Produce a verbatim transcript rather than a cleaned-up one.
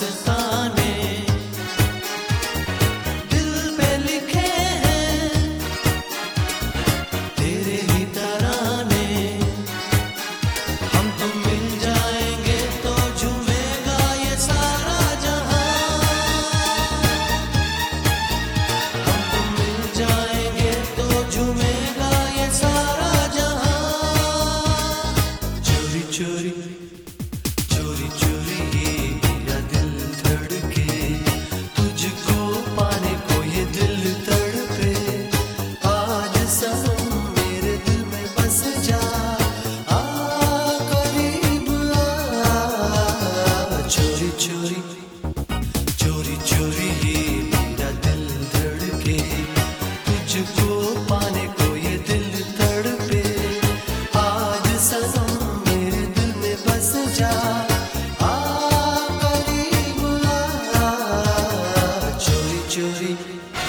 मस्ताने दिल पे लिखे हैं तेरे ही तराने। हम तुम मिल जाएंगे तो झूमेगा ये सारा जहां। हम तुम मिल जाएंगे तो झूमेगा ये सारा जहां। चोरी चोरी चोरी चोरी मेरा दिल धड़के, तुझको पाने को ये दिल तड़पे। आज सनम मेरे दिल में बस जा, आ करीब आ। चोरी चोरी चोरी चोरी मेरा दिल धड़के, तुझको पाने को ये दिल तड़पे। आज सनम मेरे दिल में बस जा, आ करीब आ। चोरी चोरी